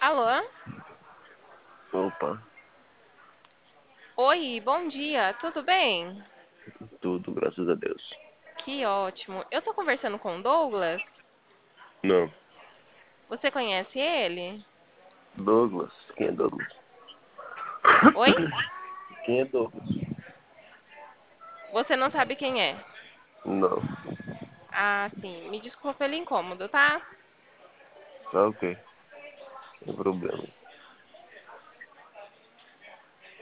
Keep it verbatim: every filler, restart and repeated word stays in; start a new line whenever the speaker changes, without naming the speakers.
Alô?
Opa,
Oi, bom dia, tudo bem?
tudo, graças a Deus.
Que ótimo. Eu tô conversando com o Douglas.
Não,
Você conhece ele?
Douglas? Quem é Douglas?
Oi?
Quem é Douglas?
Você não sabe quem é?
Não,
Ah, sim. Me desculpa pelo incômodo, tá?
tá ok, sem problema.